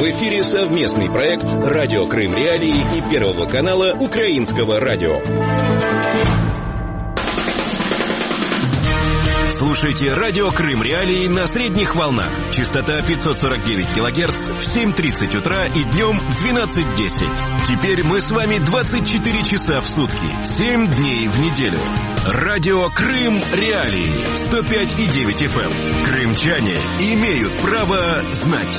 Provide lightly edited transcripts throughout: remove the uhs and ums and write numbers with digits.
В эфире совместный проект «Радио Крым Реалии» и Первого канала Украинского радио. Слушайте «Радио Крым Реалии» на средних волнах. Частота 549 кГц в 7:30 утра и днем в 12:10. Теперь мы с вами 24 часа в сутки, 7 дней в неделю. «Радио Крым Реалии» 105,9 FM. Крымчане имеют право знать.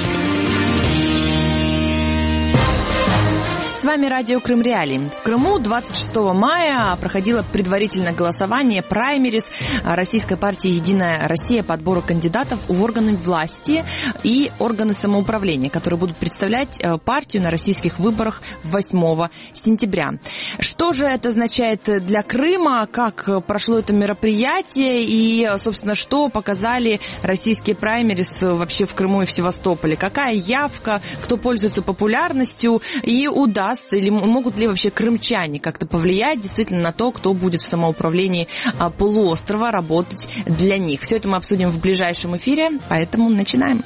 С вами радио Крым Реалии. В Крыму 26 мая проходило предварительное голосование праймерис Российской партии «Единая Россия» по отбору кандидатов в органы власти и органы самоуправления, которые будут представлять партию на российских выборах 8 сентября. Что же это означает для Крыма, как прошло это мероприятие и, собственно, что показали российские праймерис вообще в Крыму и в Севастополе? Какая явка, кто пользуется популярностью и удастся или могут ли вообще крымчане как-то повлиять действительно на то, кто будет в самоуправлении полуострова работать для них. Все это мы обсудим в ближайшем эфире, поэтому начинаем.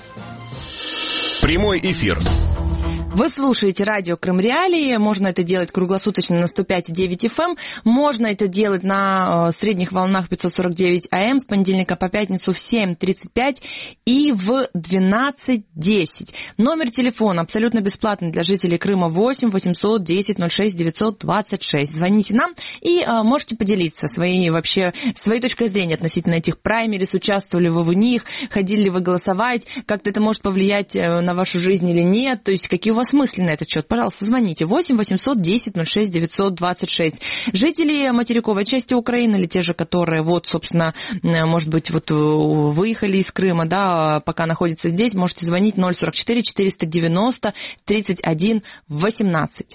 Прямой эфир. Вы слушаете радио Крым Реалии. Можно это делать круглосуточно на 105,9 FM. Можно это делать на средних волнах 549 АМ с понедельника по пятницу в 7:35 и в 12:10. Номер телефона абсолютно бесплатный для жителей Крыма 8 800 10 06 926. Звоните нам и можете поделиться своей точкой зрения относительно этих праймерис. Участвовали вы в них, ходили ли вы голосовать, как-то это может повлиять на вашу жизнь или нет, то есть какие у вас мысли на этот счет? Пожалуйста, звоните 8 800 10 06 926. Жители материковой части Украины или те же, которые собственно, может быть, выехали из Крыма, да, пока находятся здесь, можете звонить 044 490 31 18.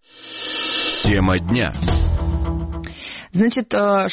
Тема дня. Значит,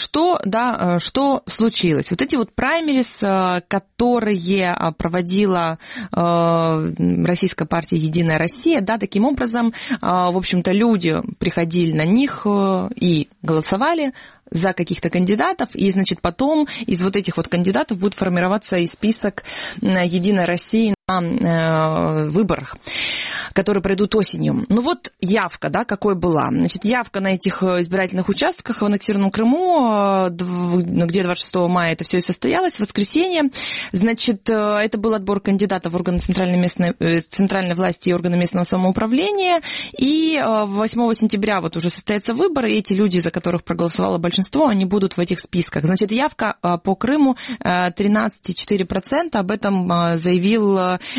что случилось? Эти праймерис, которые проводила Российская партия «Единая Россия», да, таким образом, в общем-то, люди приходили на них и голосовали за каких-то кандидатов, и, значит, потом из этих кандидатов будет формироваться и список «Единой России» на выборах, которые пройдут осенью. Явка, да, какой была. Значит, явка на этих избирательных участках в аннексированном Крыму, где 26 мая это все и состоялось, в воскресенье. Значит, это был отбор кандидатов в органы центральной власти и органы местного самоуправления, и 8 сентября уже состоятся выборы, и эти люди, за которых проголосовало большинство, они будут в этих списках. Значит, явка по Крыму 13,4%, об этом заявил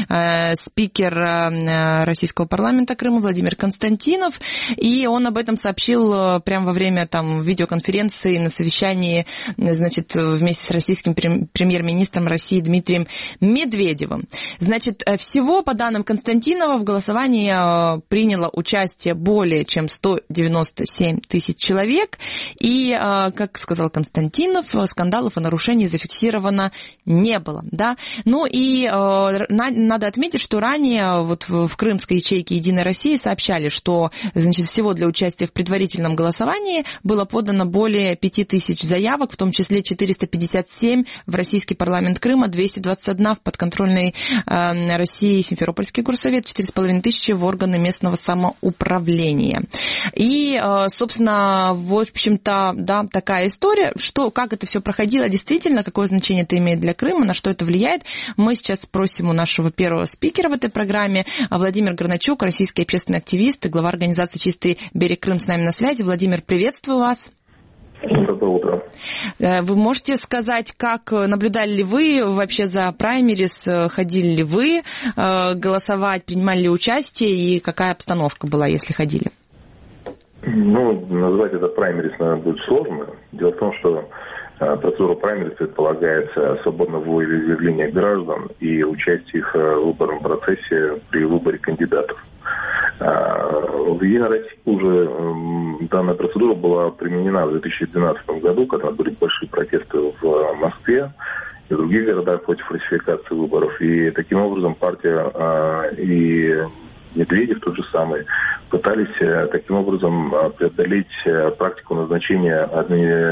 спикер Российского парламента Крыма Владимир Константинов, и он об этом сообщил прямо во время видеоконференции на совещании, значит, вместе с российским премьер-министром России Дмитрием Медведевым. Значит, всего, по данным Константинова, в голосовании приняло участие более чем 197 тысяч человек, и, как сказал Константинов, скандалов и нарушений зафиксировано не было, да. И надо отметить, что ранее в крымской ячейке «Единой России» сообщали, что, значит, всего для участия в предварительном голосовании было подано более 5000 заявок, в том числе 457 в Российский парламент Крыма, 221 в подконтрольной России Симферопольский горсовет, 4500 в органы местного самоуправления. И, собственно, в общем-то, да, такая история. Как это все проходило действительно, какое значение это имеет для Крыма, на что это влияет, мы сейчас спросим у нашего первого спикера в этой программе. Владимир Горначук, российский общественный активист и глава организации «Чистый берег Крым» с нами на связи. Владимир, приветствую вас. Доброе утро. Вы можете сказать, как наблюдали ли вы вообще за праймерис, ходили ли вы голосовать, принимали ли участие и какая обстановка была, если ходили? Назвать это праймерис, наверное, будет сложно. Дело в том, что процедура праймерис предполагает свободное волеизъявление граждан и участие их в выборном процессе при выборе кандидатов. В «Единой России» уже данная процедура была применена в 2012 году, когда были большие протесты в Москве и в других городах против фальсификации выборов. И таким образом партия и Медведев тот же самый пытались таким образом преодолеть практику назначения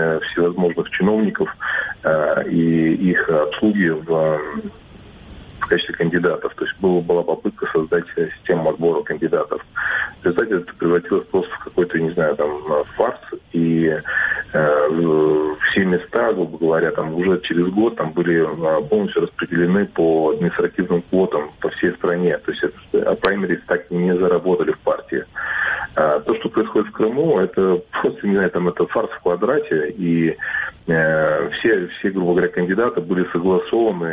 всевозможных чиновников и их обслуги в качестве кандидатов. То есть была попытка создать систему отбора кандидатов. В результате это превратилось просто в какой-то, не знаю, там, фарс. И все места, грубо говоря, там уже через год там были полностью распределены по административным квотам по всей стране. То есть праймерис так и не заработали в партии. То, что происходит в Крыму, это просто, не знаю, там это фарс в квадрате, и все, грубо говоря, кандидаты были согласованы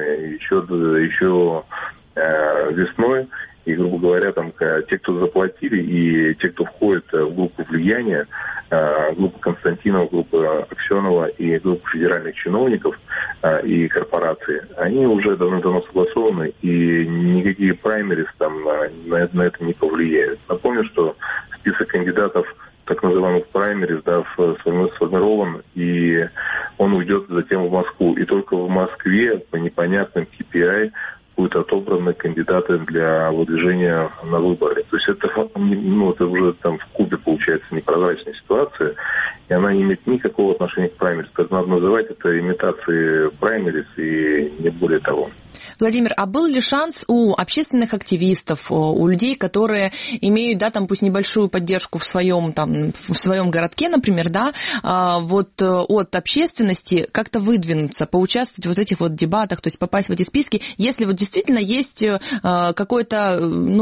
еще весной, и, грубо говоря, там те, кто заплатили, и те, кто входит в группу влияния, группа Константинова, группа Аксенова и группа федеральных чиновников и корпораций, они уже давно согласованы, и никакие праймерис там на это не повлияют. Напомню, что список кандидатов так называемых праймерис, да, сформирован, и он уйдет затем в Москву. И только в Москве по непонятным KPI будут отобраны кандидаты для выдвижения на выборы. То есть это уже там в кубе получается непрозрачная ситуация, и она не имеет никакого отношения к праймерис. Так надо называть это имитацией праймерис и не более того. Владимир, а был ли шанс у общественных активистов, у людей, которые имеют, да, там, пусть небольшую поддержку в своем городке, например, да, вот от общественности как-то выдвинуться, поучаствовать в вот этих вот дебатах, то есть попасть в эти списки, если вот действительно есть какое-то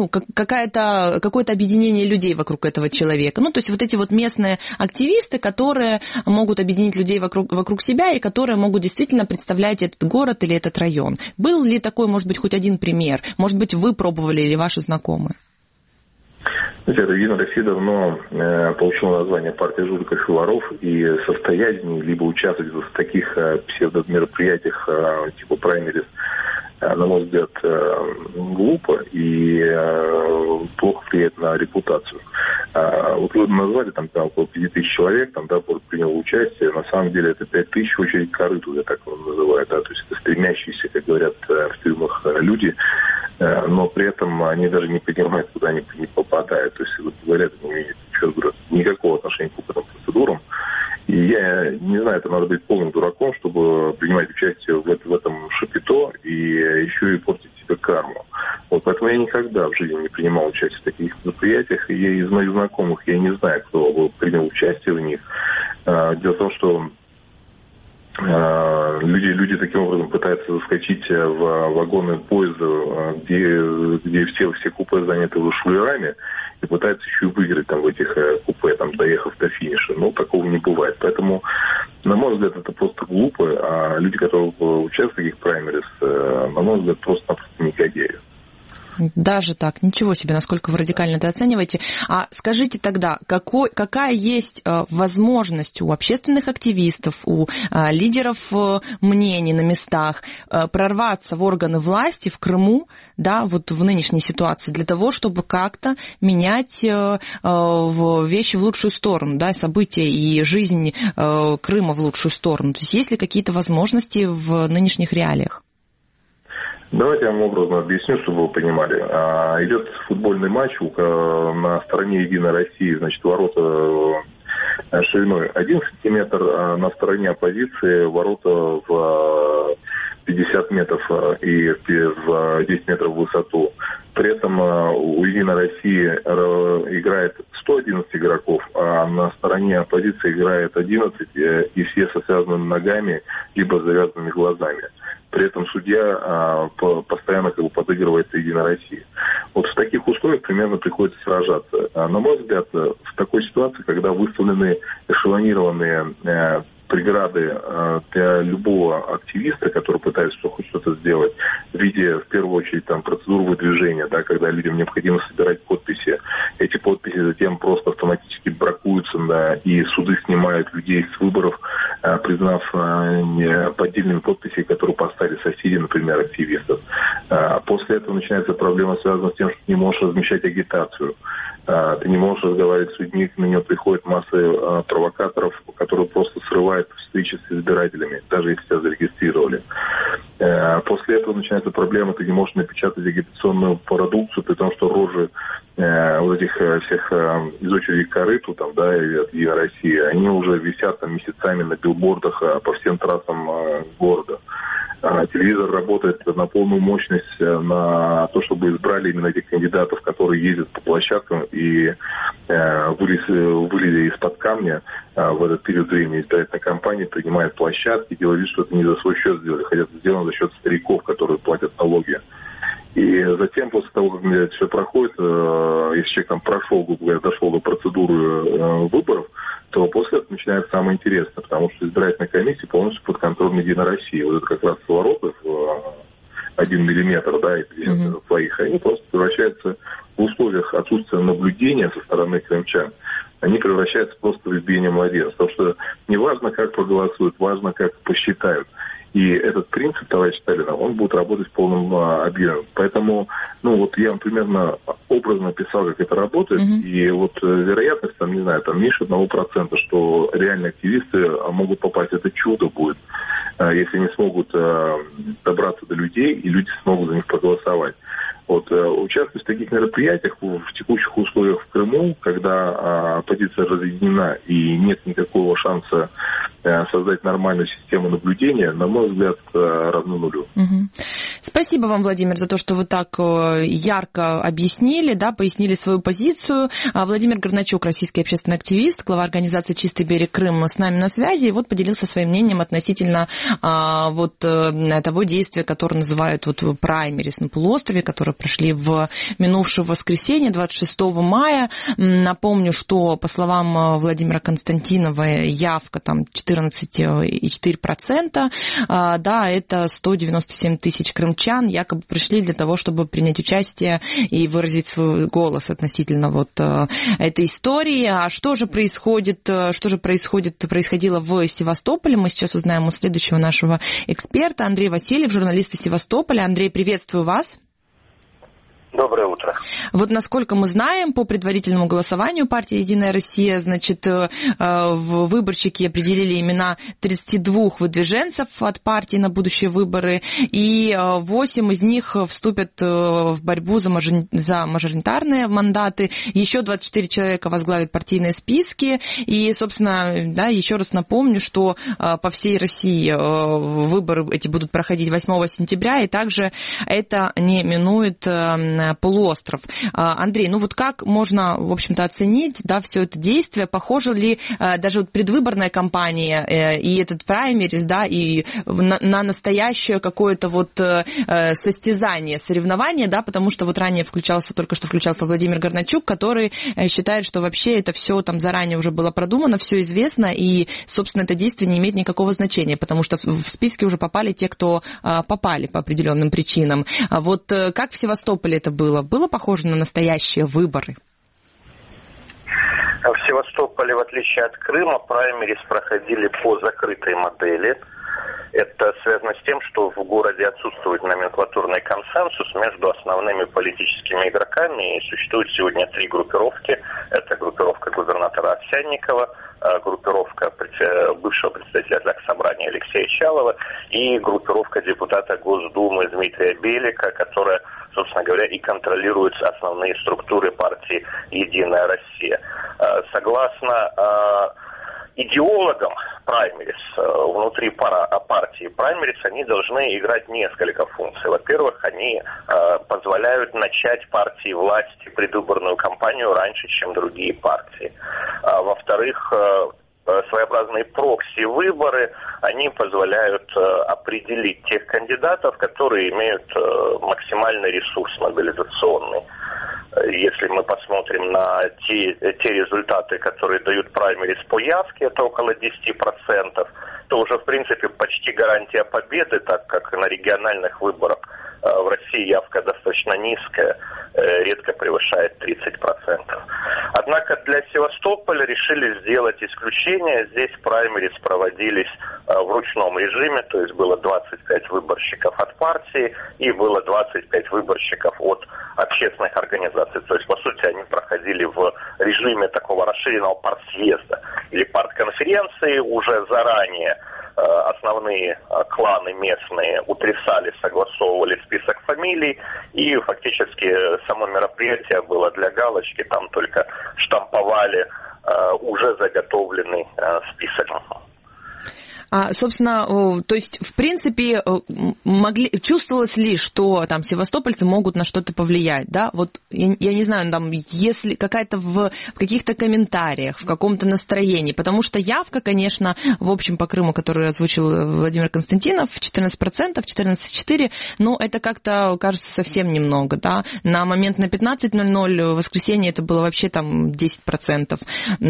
объединение людей вокруг этого человека. Ну, то есть вот эти вот местные активисты, которые могут объединить людей вокруг себя и которые могут действительно представлять этот город или этот район. Был ли такой, может быть, хоть один пример? Может быть, вы пробовали или ваши знакомые? Единая Россия давно получила название партия жуликов и воров, и состоять в ней, либо участвовать в таких псевдомероприятиях типа праймерис, на мой взгляд, глупо и плохо влияет на репутацию. Вот вы назвали, там около 5000 человек, там, да, приняло участие. На самом деле это 5000 очередь корыту, я так называю, да, то есть это стремящиеся, как говорят в тюрьмах, люди, но при этом они даже не понимают, куда они не попадают. То есть, говорят, это не имеет никакого отношения к выборным процедурам. И я не знаю, это надо быть полным дураком, чтобы принимать участие в этом шапито и еще и портить себе карму. Вот поэтому я никогда в жизни не принимал участие в таких мероприятиях. И из моих знакомых я не знаю, кто принял участие в них. Дело в том, что люди таким образом пытаются заскочить в вагоны поезда, где все купе заняты шулерами, и пытаются еще и выиграть там в этих купе, там, доехав до финиша. Но такого не бывает. Поэтому, на мой взгляд, это просто глупо, а люди, которые участвуют в таких праймерис, на мой взгляд, просто-напросто негодяи. Даже так, ничего себе, насколько вы радикально это оцениваете. А скажите тогда, какая есть возможность у общественных активистов, у лидеров мнений на местах прорваться в органы власти в Крыму, да, вот в нынешней ситуации, для того, чтобы как-то менять вещи в лучшую сторону, да, события и жизнь Крыма в лучшую сторону? То есть есть ли какие-то возможности в нынешних реалиях? Давайте я вам образно объясню, чтобы вы понимали. Идет футбольный матч на стороне Единой России, значит, ворота шириной 1 сантиметр, а на стороне оппозиции ворота в 50 метров и в 10 метров в высоту. При этом у Единой России играет 111 игроков, а на стороне оппозиции играет 11, и все со связанными ногами, либо завязанными глазами. При этом судья постоянно подыгрывает Единой России. Вот в таких условиях примерно приходится сражаться. На мой взгляд, в такой ситуации, когда выставлены эшелонированные преграды для любого активиста, который пытается хоть что-то сделать, в виде, в первую очередь, там, процедур выдвижения, да, когда людям необходимо собирать подписи. Эти подписи затем просто автоматически бракуются, да, и суды снимают людей с выборов, признав поддельными подписи, которые поставили соседи, например, активистов. После этого начинается проблема, связанная с тем, что ты не можешь размещать агитацию. Ты не можешь разговаривать с людьми, на нее приходят массы провокаторов, которые просто срывают встречи с избирателями, даже если тебя зарегистрировали. После этого начинается проблема, ты не можешь напечатать агитационную продукцию, при том, что рожи вот этих всех из очереди к корыту, там, да, от Единой России, они уже висят там месяцами на билбордах по всем трассам города. Телевизор работает на полную мощность на то, чтобы избрали именно этих кандидатов, которые ездят по площадкам и вылезли из-под камня в этот период времени. Избирательная кампания принимает площадки, делает вид, что это не за свой счет сделали, хотя это сделано за счет стариков, которые платят налоги. И затем, после того, как это все проходит, если человек там прошел, грубо говоря, дошел до процедуры выборов, то после этого начинается самое интересное, потому что избирательная комиссия полностью под контролем Единой России. Вот это как раз повороты в 1 миллиметр, да, и 50 своих, они просто превращаются в условиях отсутствия наблюдения со стороны крымчан, они превращаются просто в избиение младенцев. Потому что не важно, как проголосуют, важно, как посчитают. И этот принцип товарища Сталина, он будет работать в полном объеме. Поэтому, я вам примерно образно описал, как это работает. И вот вероятность, там, не знаю, там меньше 1%, что реальные активисты могут попасть. Это чудо будет, если они смогут добраться до людей, и люди смогут за них проголосовать. Вот, участвовать в таких мероприятиях в текущих условиях в Крыму, когда оппозиция разъединена и нет никакого шанса создать нормальную систему наблюдения, на мой взгляд, равно нулю. Спасибо вам, Владимир, за то, что вы так ярко объяснили, да, пояснили свою позицию. Владимир Горначук, российский общественный активист, глава организации «Чистый берег Крым», с нами на связи, и вот поделился своим мнением относительно того действия, которое называют праймерис на полуострове, которые прошли в минувшее воскресенье, 26 мая. Напомню, что, по словам Владимира Константинова, явка там 14,4%, да, это 197 тысяч крымчан якобы пришли для того, чтобы принять участие и выразить свой голос относительно этой истории. А что же происходило в Севастополе, мы сейчас узнаем у следующего нашего эксперта, Андрей Васильев, журналист из Севастополя. Андрей, приветствую вас. Доброе утро. Вот насколько мы знаем, по предварительному голосованию партии «Единая Россия», выборщики определили имена 32 выдвиженцев от партии на будущие выборы, и 8 из них вступят в борьбу за мажоритарные мандаты. Еще 24 человека возглавят партийные списки. И, собственно, да, еще раз напомню, что по всей России выборы эти будут проходить 8 сентября, и также это не минует полуостров. Андрей, как можно, в общем-то, оценить, да, все это действие? Похоже ли даже предвыборная кампания и этот праймерис, да, и на настоящее какое-то состязание, соревнование, да, потому что ранее только что включался Владимир Горначук, который считает, что вообще это все там заранее уже было продумано, все известно, и, собственно, это действие не имеет никакого значения, потому что в списке уже попали те, кто попали по определенным причинам. Как в Севастополе это было? Было похоже на настоящие выборы? В Севастополе, в отличие от Крыма, праймерис проходили по закрытой модели. Это связано с тем, что в городе отсутствует номенклатурный консенсус между основными политическими игроками. И существует сегодня 3 группировки. Это группировка губернатора Овсянникова, группировка бывшего председателя Заксобрания Алексея Чалова и группировка депутата Госдумы Дмитрия Белика, которая, собственно говоря, и контролирует основные структуры партии «Единая Россия». Согласно идеологам праймерис, внутри партии праймерис, они должны играть несколько функций. Во-первых, они позволяют начать партии власти предвыборную кампанию раньше, чем другие партии. Во-вторых, своеобразные прокси-выборы, они позволяют определить тех кандидатов, которые имеют максимальный ресурс мобилизационный. Если мы посмотрим на те результаты, которые дают праймерис по явке, это около 10%, то уже, в принципе, почти гарантия победы, так как на региональных выборах в России явка достаточно низкая, редко превышает 30%. Однако для Севастополя решили сделать исключение. Здесь праймерис проводились в ручном режиме, то есть было 25 выборщиков от партии и было 25 выборщиков от общественных организаций. То есть, по сути, они проходили в режиме такого расширенного партсъезда или партконференции. Уже заранее основные кланы местные утрясали, согласовывали список фамилий, и фактически само мероприятие было для галочки, там только штамповали уже заготовленный список. Собственно, то есть, в принципе, чувствовалось ли, что там севастопольцы могут на что-то повлиять, да? Вот, я не знаю, там, если какая-то в каких-то комментариях, в каком-то настроении, потому что явка, конечно, в общем по Крыму, которую озвучил Владимир Константинов, 14%, 14,4%, но это как-то, кажется, совсем немного, да? На момент на 15:00 в воскресенье это было вообще там 10%.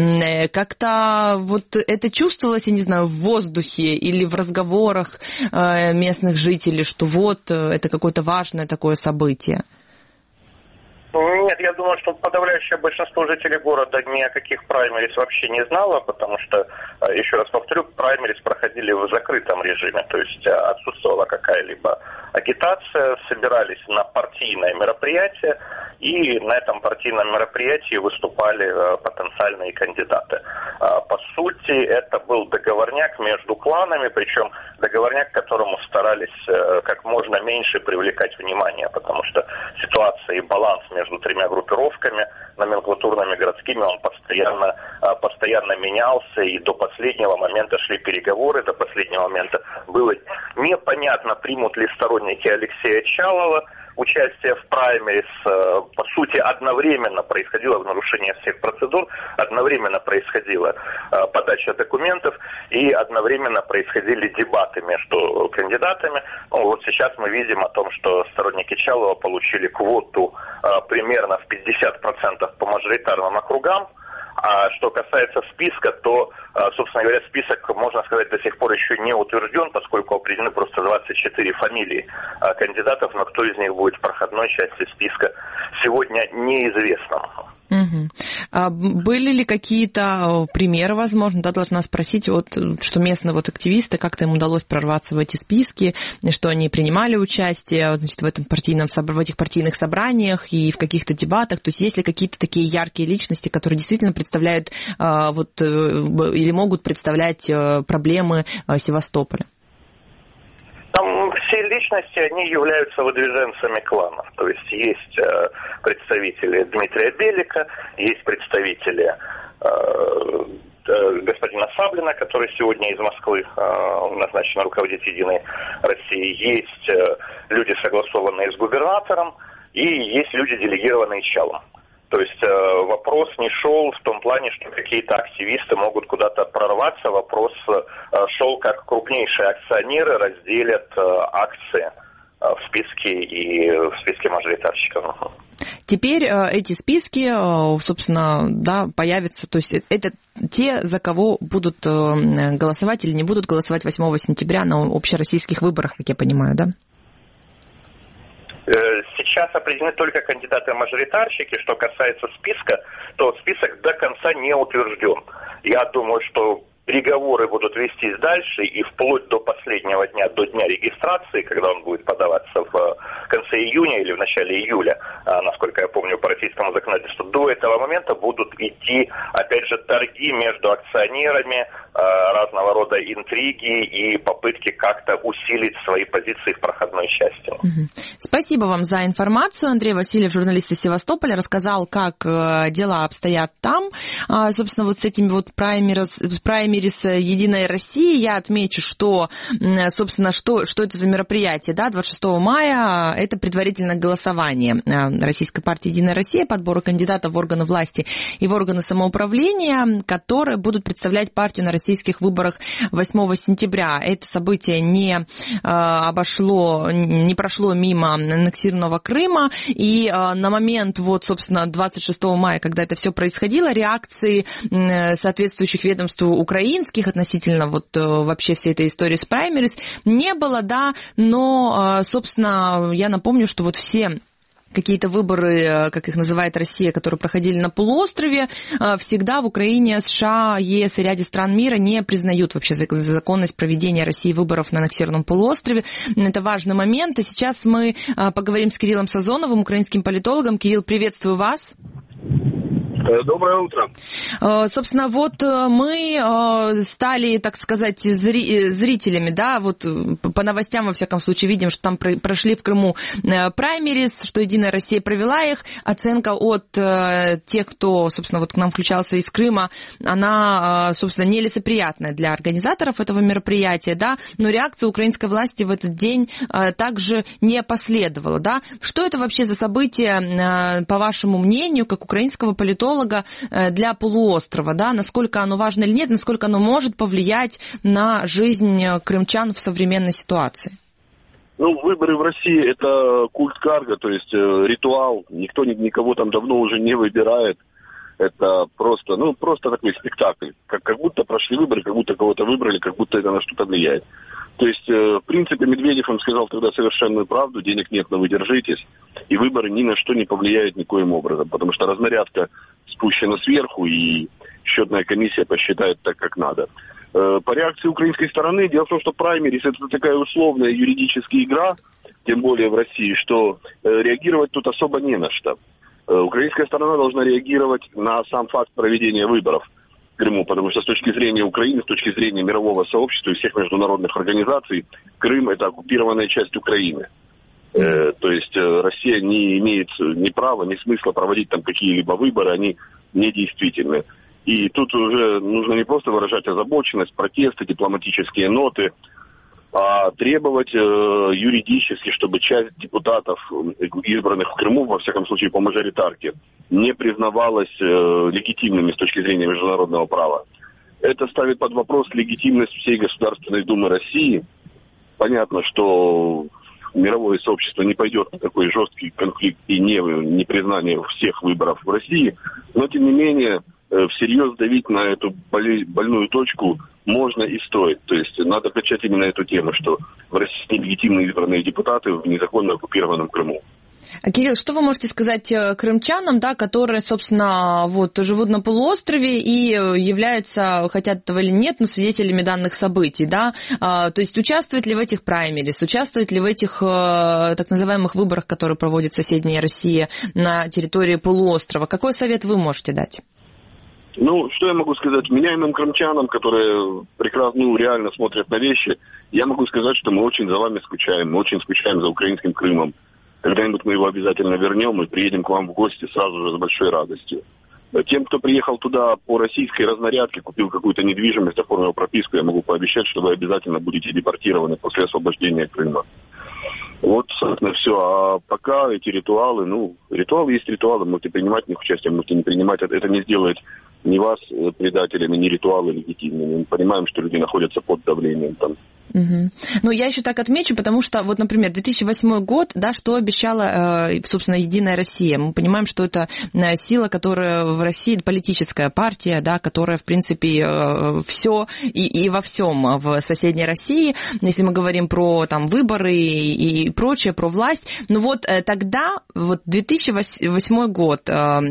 Как-то вот это чувствовалось, я не знаю, в воздухе, или в разговорах местных жителей, что вот это какое-то важное такое событие? Нет, я думаю, что подавляющее большинство жителей города ни о каких праймерис вообще не знало, потому что, еще раз повторю, праймерис проходили в закрытом режиме, то есть отсутствовала какая-либо агитация, собирались на партийное мероприятие, и на этом партийном мероприятии выступали потенциальные кандидаты. По сути, это был договорняк между кланами, причем договорняк, к которому старались как можно меньше привлекать внимание, потому что ситуация и баланс между тремя группировками, номенклатурными городскими, он постоянно менялся, и до последнего момента шли переговоры, до последнего момента было непонятно, примут ли сторонники Алексея Чалова участие в праймерис. По сути, одновременно происходило в нарушении всех процедур, одновременно происходила подача документов и одновременно происходили дебаты между кандидатами. Вот сейчас мы видим о том, что сторонники Чалова получили квоту примерно в 50% по мажоритарным округам. А что касается списка, то, собственно говоря, список, можно сказать, до сих пор еще не утвержден, поскольку определены просто 24 фамилии кандидатов, но кто из них будет в проходной части списка, сегодня неизвестно. Угу. А были ли какие-то примеры, возможно, да, должна спросить, вот, что местные вот активисты, как-то им удалось прорваться в эти списки, что они принимали участие, значит, в этих партийных собраниях и в каких-то дебатах, то есть ли какие-то такие яркие личности, которые действительно представляют или могут представлять проблемы Севастополя? Там все личности, они являются выдвиженцами кланов. То есть представители Дмитрия Белика, есть представители господина Саблина, который сегодня из Москвы назначен руководить «Единой России». Есть люди, согласованные с губернатором, и есть люди, делегированные Чалом. То есть вопрос не шел в том плане, что какие-то активисты могут куда-то прорваться. Вопрос шел, как крупнейшие акционеры разделят акции в списке мажоритарщиков. Теперь эти списки, собственно, да, появятся, то есть это те, за кого будут голосовать или не будут голосовать 8 сентября на общероссийских выборах, как я понимаю, да? Сейчас определены только кандидаты-мажоритарщики. Что касается списка, то список до конца не утвержден. Я думаю, что переговоры будут вестись дальше, и вплоть до последнего дня, до дня регистрации, когда он будет подаваться в конце июня или в начале июля, насколько я помню, по российскому законодательству, до этого момента будут идти, опять же, торги между акционерами, разного рода интриги и попытки как-то усилить свои позиции в проходной части. Спасибо вам за информацию. Андрей Васильев, журналист из Севастополя, рассказал, как дела обстоят там. Собственно, вот с этими вот праймерис «Единой России» я отмечу, что, собственно, что это за мероприятие, да, 26 мая это предварительное голосование Российской партии «Единая Россия» по отбору кандидатов в органы власти и в органы самоуправления, которые будут представлять партию на российских выборах 8 сентября. Это событие не прошло мимо аннексированного Крыма, и на момент, вот, собственно, 26 мая, когда это все происходило, реакции соответствующих ведомств украинских относительно вот вообще всей этой истории с праймерис не было, да, но, собственно, я напомню, что вот все какие-то выборы, как их называет Россия, которые проходили на полуострове, всегда в Украине, США, ЕС и ряде стран мира не признают вообще законность проведения России выборов на аннексированном полуострове. Это важный момент. И сейчас мы поговорим с Кириллом Сазоновым, украинским политологом. Кирилл, приветствую вас. Доброе утро. Собственно, вот мы стали, так сказать, зрителями, да, вот по новостям, во всяком случае, видим, что там прошли в Крыму праймерис, что «Единая Россия» провела их. Оценка от тех, кто, собственно, вот к нам включался из Крыма, она, собственно, нелицеприятная для организаторов этого мероприятия, да, но реакция украинской власти в этот день также не последовала, да. Что это вообще за событие, по вашему мнению, как украинского политолога, для полуострова, да, насколько оно важно или нет, насколько оно может повлиять на жизнь крымчан в современной ситуации? Ну, выборы в России – это культ карго, то есть ритуал, никто никого там давно уже не выбирает, это просто такой спектакль, как будто прошли выборы, как будто кого-то выбрали, как будто это на что-то влияет. То есть, в принципе, Медведев им сказал тогда совершенную правду, денег нет, но вы держитесь, и выборы ни на что не повлияют никоим образом, потому что разнарядка спущена сверху, и счетная комиссия посчитает так, как надо. По реакции украинской стороны, дело в том, что праймерис – это такая условная юридическая игра, тем более в России, что реагировать тут особо не на что. Украинская сторона должна реагировать на сам факт проведения выборов в Крыму, потому что с точки зрения Украины, с точки зрения мирового сообщества и всех международных организаций, Крым – это оккупированная часть Украины. То есть Россия не имеет ни права, ни смысла проводить там какие-либо выборы, они недействительны. И тут уже нужно не просто выражать озабоченность, протесты, дипломатические ноты, а требовать юридически, чтобы часть депутатов, избранных в Крыму, во всяком случае по мажоритарке, не признавалась легитимными с точки зрения международного права. Это ставит под вопрос легитимность всей Государственной Думы России. Понятно, что мировое сообщество не пойдет на такой жесткий конфликт и непризнание всех выборов в России, но тем не менее всерьез давить на эту больную точку можно и стоит. То есть надо качать именно эту тему, что в России нелегитимно избранные депутаты в незаконно оккупированном Крыму. Кирилл, что вы можете сказать крымчанам, да, которые, собственно, вот, живут на полуострове и являются, хотят этого или нет, но свидетелями данных событий, да? То есть участвует ли в этих праймерис, участвует ли в этих так называемых выборах, которые проводит соседняя Россия на территории полуострова? Какой совет вы можете дать? Ну, что я могу сказать вменяемым крымчанам, которые прекрасно, реально смотрят на вещи, я могу сказать, что мы очень за вами скучаем, мы очень скучаем за украинским Крымом. Когда-нибудь мы его обязательно вернем и приедем к вам в гости сразу же с большой радостью. Тем, кто приехал туда по российской разнарядке, купил какую-то недвижимость, оформил прописку, я могу пообещать, что вы обязательно будете депортированы после освобождения Крыма. Вот, собственно, все. А пока эти ритуалы, ритуалы есть ритуалы, можете принимать в них участие, можете не принимать. Это не сделает ни вас предателями, ни ритуалы легитимными. Мы понимаем, что люди находятся под давлением там. Угу. Ну, я еще так отмечу, потому что, вот, например, 2008 год, да, что обещала, собственно, «Единая Россия». Мы понимаем, что это сила, которая в России, политическая партия, да, которая, в принципе, все и во всем в соседней России, если мы говорим про там выборы и прочее, про власть. Ну вот тогда, вот 2008 год,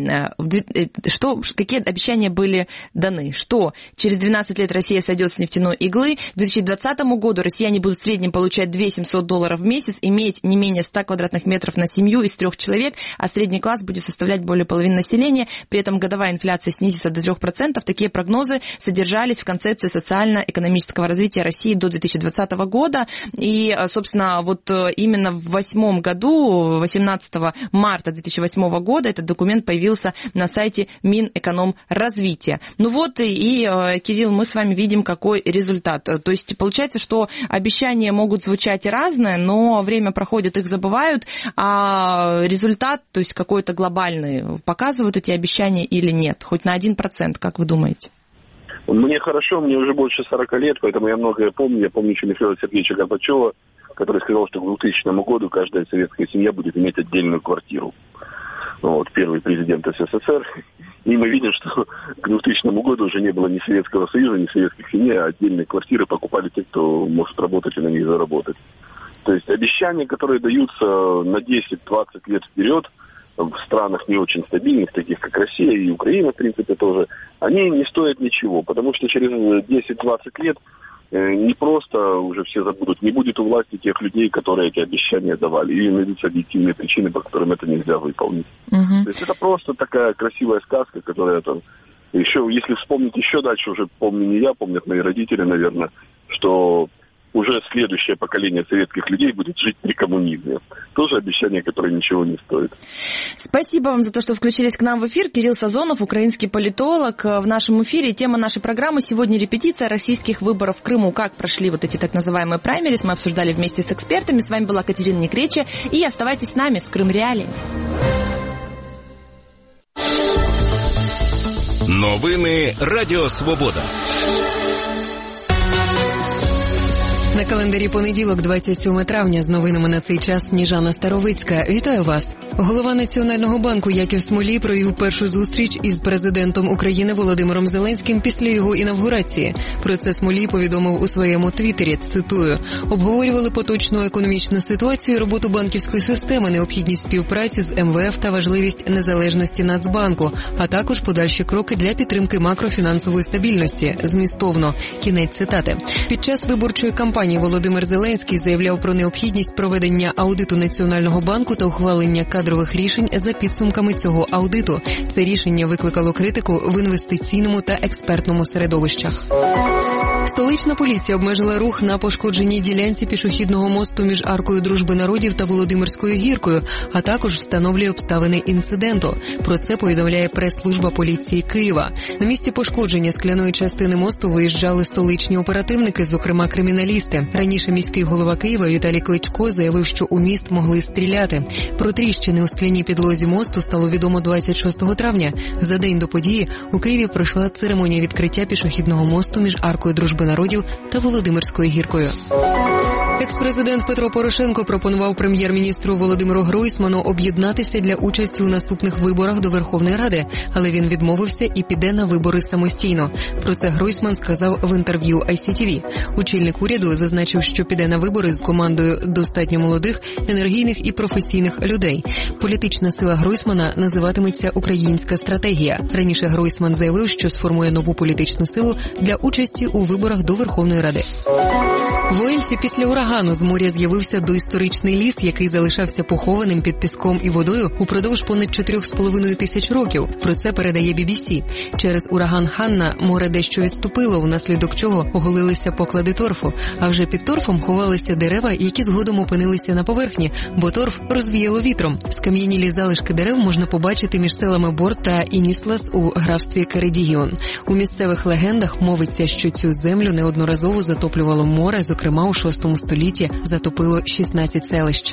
какие обещания были даны? Что через 12 лет Россия сойдет с нефтяной иглы, к 2020 году россияне будут в среднем получать $200-700 в месяц, иметь не менее 100 квадратных метров на семью из 3 человек, а средний класс будет составлять более половины населения. При этом годовая инфляция снизится до 3%. Такие прогнозы содержались в концепции социально-экономического развития России до 2020 года. И, собственно, вот именно в 2008 году, 18 марта 2008 года, этот документ появился на сайте Минэкономразвития. Ну вот и, Кирилл, мы с вами видим, какой результат. То есть получается, что обещания могут звучать разные, но время проходит, их забывают, а результат, то есть какой-то глобальный, показывают эти обещания или нет? Хоть на 1%, как вы думаете? Мне хорошо, мне уже больше 40 лет, поэтому я многое помню. Я помню еще Михаила Сергеевича Горбачева, который сказал, что к 2000 году каждая советская семья будет иметь отдельную квартиру. Вот, первый президент СССР. И мы видим, что к 2000 году уже не было ни Советского Союза, ни советских семей, а отдельные квартиры покупали те, кто может работать и на них заработать. То есть обещания, которые даются на 10-20 лет вперед, в странах не очень стабильных, таких как Россия и Украина, в принципе, тоже, они не стоят ничего, потому что через 10-20 лет не просто уже все забудут, не будет у власти тех людей, которые эти обещания давали. Или найдутся объективные причины, по которым это нельзя выполнить. То есть это просто такая красивая сказка, которая там... Еще, если вспомнить еще дальше, уже помню не я, помнят мои родители, наверное, что уже следующее поколение советских людей будет жить при коммунизме. Тоже обещание, которое ничего не стоит. Спасибо вам за то, что включились к нам в эфир. Кирилл Сазонов, украинский политолог. В нашем эфире тема нашей программы сегодня репетиция российских выборов в Крыму. Как прошли вот эти так называемые праймерис, мы обсуждали вместе с экспертами. С вами была Катерина Некреча. И оставайтесь с нами с Крым Реалии. Новини Радіо Свобода. На календарі понеділок, 27 травня, з новинами на цей час Сніжана Старовицька. Вітаю вас. Голова Національного банку Яків Смолій провів першу зустріч із президентом України Володимиром Зеленським після його інавгурації. Про це Смолій повідомив у своєму твіттері, цитую, «Обговорювали поточну економічну ситуацію, роботу банківської системи, необхідність співпраці з МВФ та важливість незалежності Нацбанку, а також подальші кроки для підтримки макрофінансової стабільності». Змістовно. Кінець цитати. Під час виборчої кампанії Володимир Зеленський заявляв про необхідність проведення аудиту Національного банку та ухвалення кадрових рішень за підсумками цього аудиту. Це рішення викликало критику в інвестиційному та експертному середовищах. Столична поліція обмежила рух на пошкодженій ділянці пішохідного мосту між Аркою Дружби народів та Володимирською гіркою, а також встановлює обставини інциденту. Про це повідомляє прес-служба поліції Києва. На місці пошкодження скляної частини мосту виїжджали столичні оперативники, зокрема криміналісти. Раніше міський голова Києва Віталій Кличко заявив, що у міст могли стріляти. Про тріщини у скляній підлозі мосту стало відомо 26 травня. За день до події у Києві пройшла церемонія відкриття пішохідного мосту між Аркою Дружби народів та Володимирською гіркою. Екс-президент Петро Порошенко пропонував прем'єр-міністру Володимиру Гройсману об'єднатися для участі у наступних виборах до Верховної Ради, але він відмовився і піде на вибори самостійно. Про це Гройсман сказав в інтерв'ю ICTV. Очільник уряду зазначив, що піде на вибори з командою достатньо молодих, енергійних і професійних людей. Політична сила Гройсмана називатиметься «Українська стратегія». Раніше Гройсман заявив, що сформує нову політичну силу для участі у виборах до Верховної Ради. В Уельсі після урагану з моря з'явився доісторичний ліс, який залишався похованим під піском і водою упродовж понад 4,5 тисяч років. Про це передає BBC. Через ураган Ханна море дещо відступило, внаслідок чого оголилися поклади торфу. А вже під торфом ховалися дерева, які згодом опинилися на поверхні, бо торф розвіяло вітром. Скам'янілі залишки дерев можна побачити між селами Борт та Ініслас у графстві Кередігіон. У місцевих легендах мовиться, що цю землю неодноразово затоплювало море, зокрема у 6 столітті затопило 16 селищ.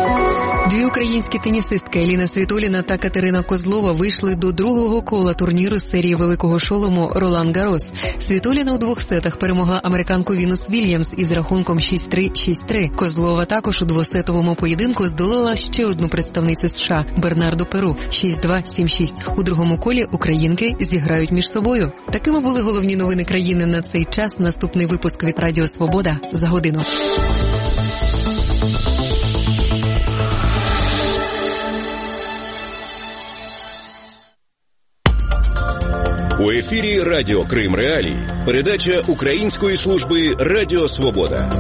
Дві українські тенісистки Еліна Світоліна та Катерина Козлова вийшли до другого кола турніру з серії Великого шолому Ролан Гарос. Світоліна у 2 сетах перемогла американку Вінус Вільямс із рахунком 6-3, 6-3. Козлова також у 2-сетовому поєдинку здолала ще одну представницю США – Бернарду Перу 6-2, 7-6. У другому колі українки зіграють між собою. Такими були головні новини країни на цей час. Наступний випуск від Радіо Свобода за годину. У ефірі Радіо Крим Реалії. Передача Української служби Радіо Свобода.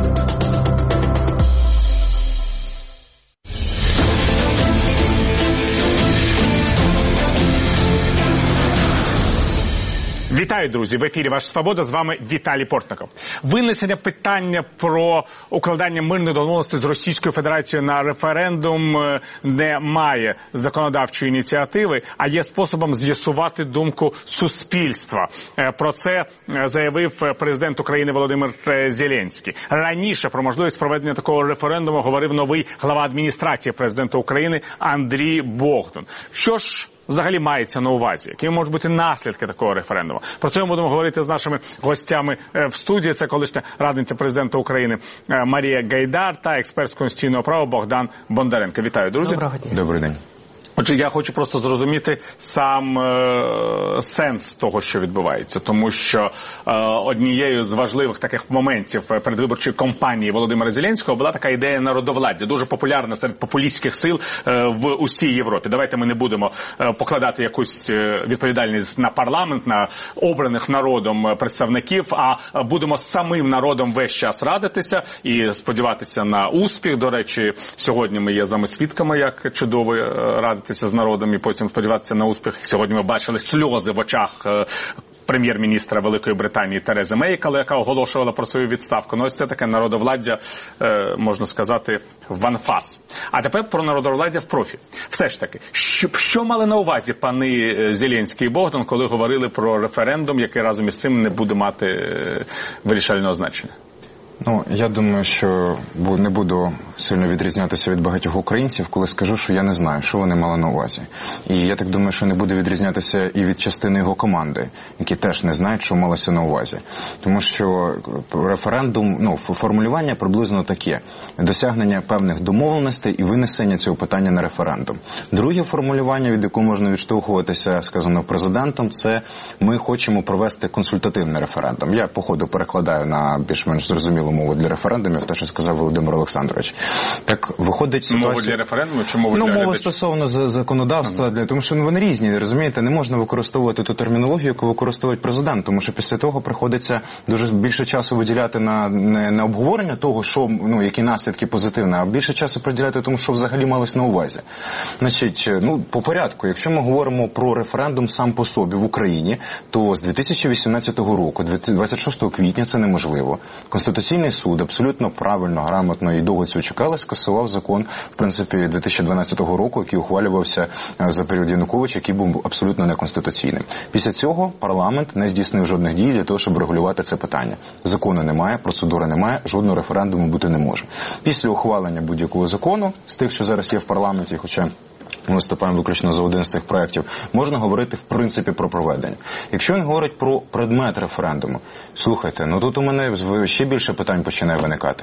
Вітаю, друзі! В ефірі «Ваша Свобода», з вами Віталій Портников. Винесення питання про укладання мирних домовленостей з Російською Федерацією на референдум не має законодавчої ініціативи, а є способом з'ясувати думку суспільства. Про це заявив президент України Володимир Зеленський. Раніше про можливість проведення такого референдуму говорив новий глава адміністрації президента України Андрій Богдан. Що ж взагалі мається на увазі? Які можуть бути наслідки такого референдуму? Про це ми будемо говорити з нашими гостями в студії. Це колишня радниця президента України Марія Гайдар та експерт з конституційного права Богдан Бондаренко. Вітаю, друзі. Доброго дня. Добрий день. Отже, я хочу просто зрозуміти сам сенс того, що відбувається, тому що однією з важливих таких моментів передвиборчої кампанії Володимира Зеленського була така ідея народовладдя, дуже популярна серед популістських сил в усій Європі. Давайте ми не будемо покладати якусь відповідальність на парламент, на обраних народом представників, а будемо з самим народом весь час радитися і сподіватися на успіх. До речі, сьогодні ми є з вами свідками, як чудово радитися з народом і потім сподіватися на успіх. Сьогодні ми бачили сльози в очах прем'єр-міністра Великої Британії Терези Мей, яка оголошувала про свою відставку. Ну, ось це таке народовладдя, можна сказати, в анфас. А тепер про народовладдя в профі. Все ж таки, що мали на увазі пани Зеленський і Богдан, коли говорили про референдум, який разом із цим не буде мати вирішального значення? Ну, я думаю, що не буду сильно відрізнятися від багатьох українців, коли скажу, що я не знаю, що вони мали на увазі. І я так думаю, що не буду відрізнятися і від частини його команди, які теж не знають, що малося на увазі. Тому що референдум, формулювання приблизно таке: досягнення певних домовленостей і винесення цього питання на референдум. Друге формулювання, від якого можна відштовхуватися, сказано президентом, це ми хочемо провести консультативний референдум. Я, по ходу, перекладаю на більш-менш зрозумілу мову для референдумів, те, що сказав Володимир Олександрович. Так виходить ситуація... Мова для референдуму чи мова для глядачів? Мова стосовно законодавства, тому що вони різні, розумієте, не можна використовувати ту термінологію, яку використовує президент, тому що після того приходиться дуже більше часу виділяти на обговорення того, що, які наслідки позитивні, а більше часу приділяти тому, що взагалі малось на увазі. Значить, по порядку, якщо ми говоримо про референдум сам по собі в Україні, то з 2018 року, 26 квітня, це неможливо. Конституційний суд абсолютно правильно, грамотно і довго цього чекали, скасував закон, в принципі, 2012 року, який ухвалювався за період Януковича, який був абсолютно неконституційним. Після цього парламент не здійснив жодних дій для того, щоб регулювати це питання. Закону немає, процедури немає, жодного референдуму бути не може. Після ухвалення будь-якого закону, з тих, що зараз є в парламенті, хоча ми виступаємо виключно за один з цих проєктів, можна говорити в принципі про проведення. Якщо він говорить про предмет референдуму, слухайте, тут у мене ще більше питань починає виникати.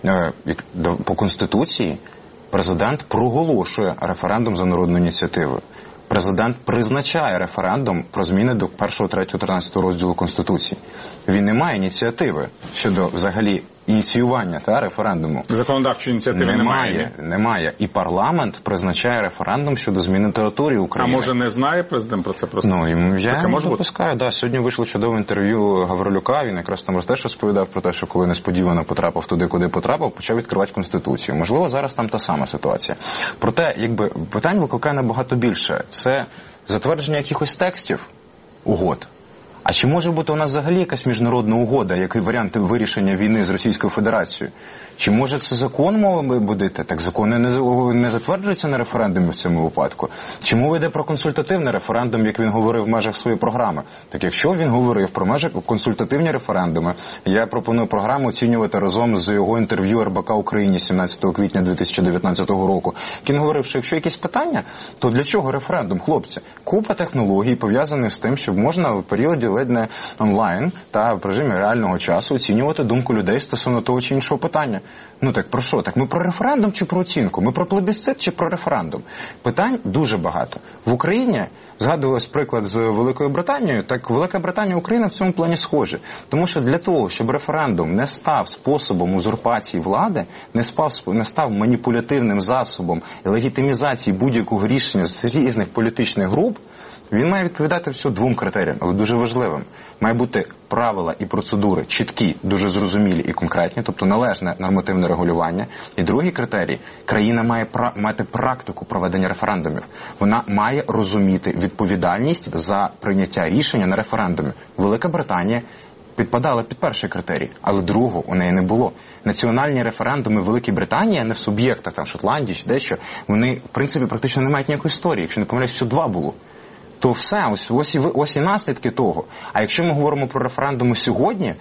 По Конституції президент проголошує референдум за народною ініціативою. Президент призначає референдум про зміни до 1, 3, 13 розділу Конституції. Він не має ініціативи щодо взагалі ініціювання референдуму. Законодавчої ініціативи немає. І парламент призначає референдум щодо зміни території України. А може не знає президент про це просто? Я допускаю. Сьогодні вийшло чудове інтерв'ю Гаврилюка, він якраз там теж розповідав про те, що коли несподівано потрапив туди, куди потрапив, почав відкривати Конституцію. Можливо, зараз там та сама ситуація. Проте, питань викликає набагато більше. Це затвердження якихось текстів, угод. А чи може бути у нас взагалі якась міжнародна угода, який варіант вирішення війни з Російською Федерацією? Чи може це закон мови буде? Так закони не затверджуються на референдумі в цьому випадку. Чи мова йде про консультативний референдум, як він говорив в межах своєї програми? Так якщо він говорив про межах консультативні референдуми, я пропоную програму оцінювати разом з його інтерв'ю РБК Україні 17 квітня 2019 року. Він говорив, що якщо якісь питання, то для чого референдум, хлопці? Купа технологій пов'язаних з тим, щоб можна в періоді ледь не онлайн та в режимі реального часу оцінювати думку людей стосовно того чи іншого питання. Так про що? Так ми про референдум чи про оцінку? Ми про плебісцит чи про референдум? Питань дуже багато. В Україні згадувалось приклад з Великою Британією, так Велика Британія і Україна в цьому плані схожі. Тому що для того, щоб референдум не став способом узурпації влади, не став маніпулятивним засобом легітимізації будь-якого рішення з різних політичних груп, він має відповідати двом критеріям, але дуже важливим. Має бути правила і процедури чіткі, дуже зрозумілі і конкретні, тобто належне нормативне регулювання. І другий критерій – країна має мати практику проведення референдумів. Вона має розуміти відповідальність за прийняття рішення на референдумі. Велика Британія підпадала під перший критерій, але другого у неї не було. Національні референдуми в Великій Британії, а не в суб'єктах, Шотландії чи дещо, вони, в принципі, практично не мають ніякої історії. Якщо не помиляюсь, всього 2 було. То все, ось і наслідки того. А якщо ми говоримо про референдуми сьогодні,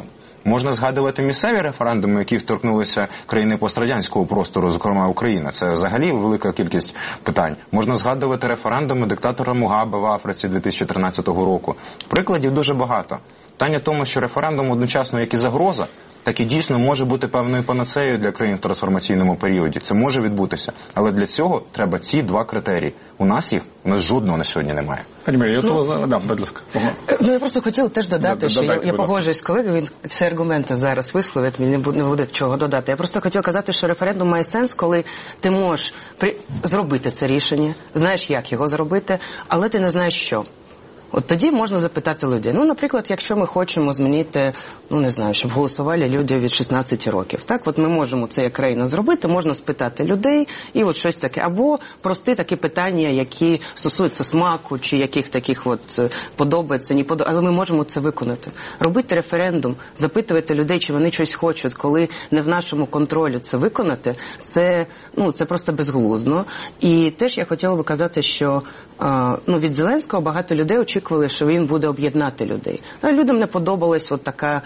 можна згадувати місцеві референдуми, які вторкнулися країни пострадянського простору, зокрема Україна. Це взагалі велика кількість питань. Можна згадувати референдуми диктатора Мугабе в Африці 2013 року. Прикладів дуже багато. Питання в тому, що референдум одночасно як і загроза, так і дійсно може бути певною панацеєю для країн в трансформаційному періоді. Це може відбутися. Але для цього треба ці два критерії. У нас жодного на сьогодні немає. Пані Марія, будь ласка. Я просто хотіла теж додати, що я погоджуюсь з колегою, він всі аргументи зараз висловить, мені не буде чого додати. Я просто хотіла казати, що референдум має сенс, коли ти можеш зробити це рішення, знаєш, як його зробити, але ти не знаєш, що. От тоді можна запитати людей. Наприклад, якщо ми хочемо змінити, не знаю, щоб голосували люди від 16 років. Так, от ми можемо це як країна зробити, можна спитати людей і от щось таке. Або прості такі питання, які стосуються смаку, чи яких таких от подобається, не подобається. Але ми можемо це виконати. Робити референдум, запитувати людей, чи вони щось хочуть, коли не в нашому контролі це виконати, це просто безглуздно. І теж я хотіла би казати, що від Зеленського багато людей очікували, що він буде об'єднати людей. Людям не подобалась от таке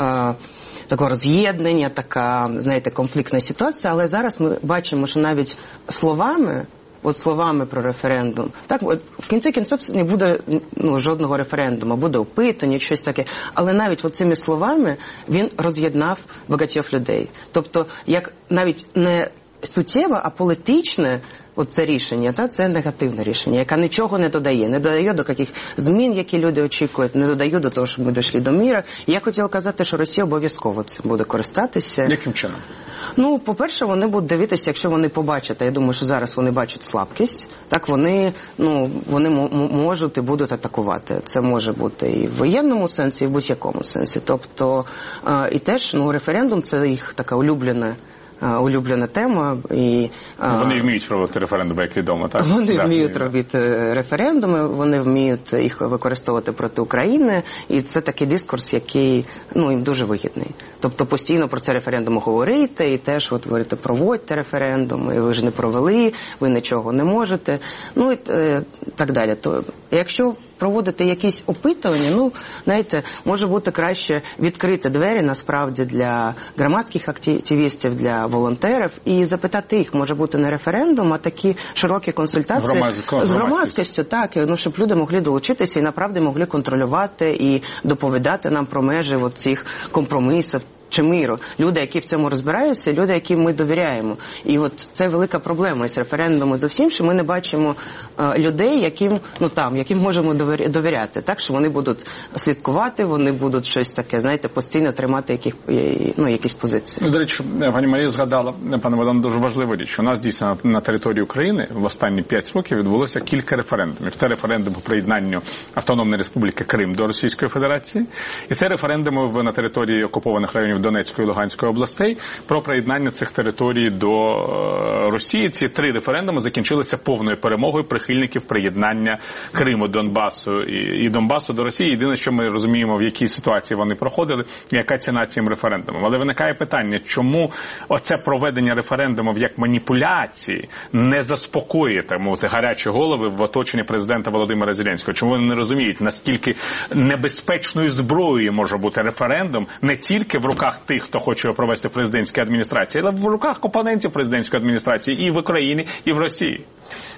роз'єднання, така, знаєте, конфліктна ситуація, але зараз ми бачимо, що навіть словами про референдум, так, в кінці кінців не буде жодного референдуму, буде опитання, щось таке, але навіть цими словами він роз'єднав багатьох людей. Тобто, як навіть не суттєве, а політичне це рішення, це негативне рішення, яке нічого не додає до яких змін, які люди очікують, не додає до того, щоб ми дійшли до миру. І я хотіла казати, що Росія обов'язково цим буде користатися. Яким чином? По-перше, вони будуть дивитися, якщо вони побачать, я думаю, що зараз вони бачать слабкість, так вони можуть і будуть атакувати. Це може бути і в воєнному сенсі, і в будь-якому сенсі. Тобто, і теж, референдум – це їх така улюблена тема. І вони вміють проводити референдуми, як відомо, так? Вони вміють робити референдуми, вони вміють їх використовувати проти України, і це такий дискурс, який їм дуже вигідний. Тобто постійно про це референдум говорити, і теж говорити, проводьте референдуми, ви ж не провели, ви нічого не можете, і так далі. То якщо проводити якісь опитування, знаєте, може бути краще відкрити двері, насправді, для громадських активістів, для волонтерів, і запитати їх, може бути не референдум, а такі широкі консультації з громадськістю, так, щоб люди могли долучитися і направді могли контролювати і доповідати нам про межі цих компромісів чи миру. Люди, які в цьому розбираються, люди, яким ми довіряємо. І це велика проблема з референдумом зовсім, що ми не бачимо людей, яким можемо довіряти. Так, що вони будуть слідкувати, вони будуть щось таке, знаєте, постійно тримати якісь позиції. До речі, пані Марія згадала, пане Богдан, дуже важливу річ. У нас дійсно на території України в останні 5 років відбулося кілька референдумів. Це референдум по приєднанню Автономної Республіки Крим до Російської Федерації. І це референдуми на території окупованих районів Донецької і Луганської областей про приєднання цих територій до Росії. Ці 3 референдуми закінчилися повною перемогою прихильників приєднання Криму, Донбасу і Донбасу до Росії. Єдине, що ми розуміємо, в якій ситуації вони проходили, яка ціна цим референдумам. Але виникає питання, чому оце проведення референдумів як маніпуляції не заспокоює, гарячі голови в оточенні президента Володимира Зеленського? Чому вони не розуміють, наскільки небезпечною зброєю може бути референдум не тільки в руках тих, хто хоче його провести в президентській адміністрації, але в руках опонентів президентської адміністрації і в Україні, і в Росії.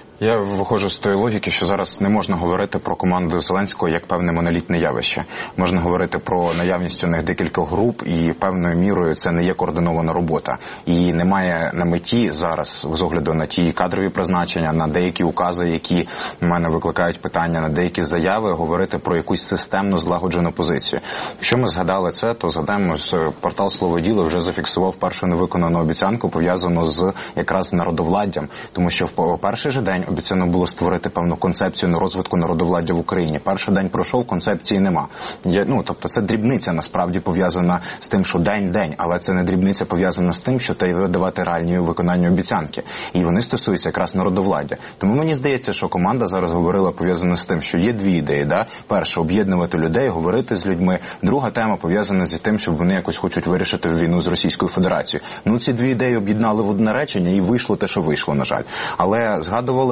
Я виходжу з тої логіки, що зараз не можна говорити про команду Зеленського як певне монолітне явище. Можна говорити про наявність у них декількох груп, і певною мірою це не є координована робота. І немає на меті зараз, з огляду на ті кадрові призначення, на деякі укази, які в мене викликають питання, на деякі заяви, говорити про якусь системну злагоджену позицію. Якщо ми згадали це, то згадаємо, що портал «Слово діло» вже зафіксував першу невиконану обіцянку, пов'язану з якраз народовладдям. Тому що в перший же день обіцяно було створити певну концепцію на розвитку народовладдя в Україні. Перший день пройшов, концепції нема. Тобто це дрібниця насправді пов'язана з тим, що день-день, але це не дрібниця пов'язана з тим, що треба давати реальні виконання обіцянки. І вони стосуються якраз народовладдя. Тому мені здається, що команда зараз говорила пов'язана з тим, що є 2 ідеї. Перша – об'єднувати людей, говорити з людьми. Друга тема пов'язана з тим, щоб вони якось хочуть вирішити війну з Російською Федерацією. Ці 2 ідеї об'єднали в одне речення і вийшло те, що вийшло, на жаль. Але згадували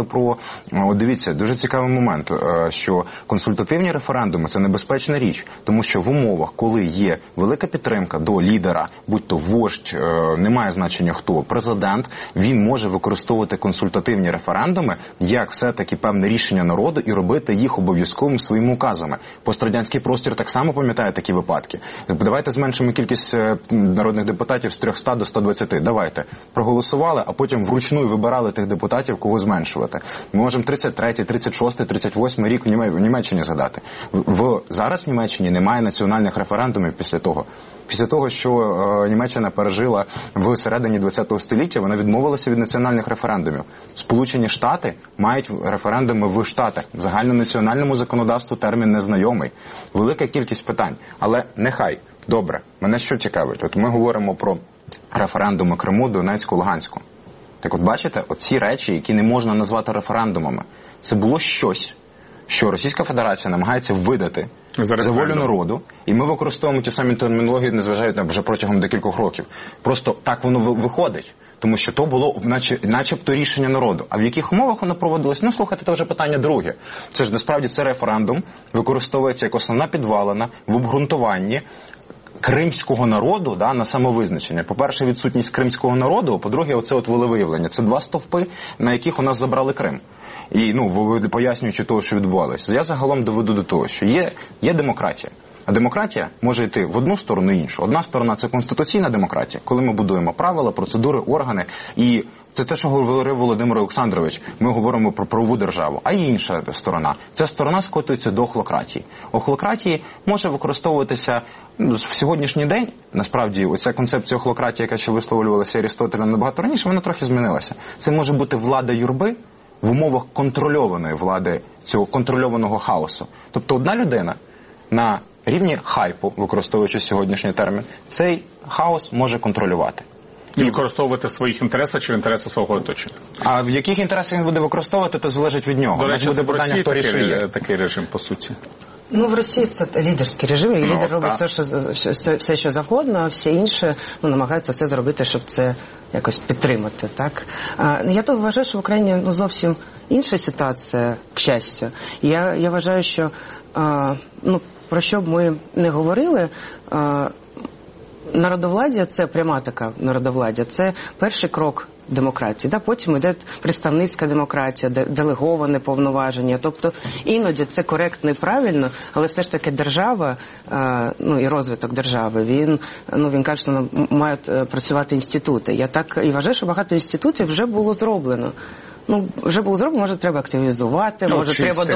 про... Дивіться, дуже цікавий момент, що консультативні референдуми – це небезпечна річ, тому що в умовах, коли є велика підтримка до лідера, будь-то вождь, немає значення хто, президент, він може використовувати консультативні референдуми як все-таки певне рішення народу і робити їх обов'язковим своїми указами. Пострадянський простір так само пам'ятає такі випадки. Давайте зменшимо кількість народних депутатів з 300 до 120. Давайте. Проголосували, а потім вручну вибирали тих депутатів, кого зменшувати. Ми можемо 33-й, 36-й, 38-й рік в Німеччині згадати. Зараз в Німеччині немає національних референдумів після того. Після того, що Німеччина пережила в середині ХХ століття, вона відмовилася від національних референдумів. Сполучені Штати мають референдуми в Штатах. В загальнонаціональному законодавству термін незнайомий. Велика кількість питань. Але нехай. Добре. Мене що цікавить? От ми говоримо про референдуми Криму, Донецьку, Луганську. Так от бачите, оці речі, які не можна назвати референдумами, це було щось, що Російська Федерація намагається видати за волю народу, і ми використовуємо ті самі термінології, незважаючи вже протягом декількох років. Просто так воно виходить. Тому що то було начебто рішення народу. А в яких умовах воно проводилось? Ну, слухайте, це вже питання друге. Це ж насправді це референдум, використовується як основна підвалина в обґрунтуванні кримського народу, на самовизначення. По-перше, відсутність кримського народу, а по-друге, оце от волевиявлення. Це два стовпи, на яких у нас забрали Крим. І, пояснюючи того, що відбувалося. Я загалом доведу до того, що є демократія. А демократія може йти в одну сторону і іншу. Одна сторона – це конституційна демократія, коли ми будуємо правила, процедури, органи. І це те, що говорив Володимир Олександрович. Ми говоримо про правову державу. А інша сторона – ця сторона скотується до охлократії. Охлократії може використовуватися в сьогоднішній день. Насправді, оця концепція охлократії, яка ще висловлювалася Арістотелем набагато раніше, вона трохи змінилася. Це може бути влада юрби в умовах контрольованої влади, цього контрольованого хаосу. Тобто одна людина на рівні хайпу, використовуючи сьогоднішній термін, цей хаос може контролювати. І використовувати в своїх інтересах чи в інтересах свого оточення. А в яких інтересах він буде використовувати, то залежить від нього. До речі, буде в Росії такий режим, по суті. В Росії це лідерський режим, і лідер робить все, що завгодно, а всі інші намагаються все зробити, щоб це якось підтримати. Так? Я то вважаю, що в Україні зовсім інша ситуація, к щастю. Я вважаю, що про що б ми не говорили, народовладдя – це пряма така народовладдя, це перший крок демократії. Потім йде представницька демократія, делеговане повноваження. Тобто іноді це коректно і правильно, але все ж таки держава, і розвиток держави, він каже, що мають працювати інститути. Я так і вважаю, що багато інститутів вже було зроблено. Може, треба активізувати, може,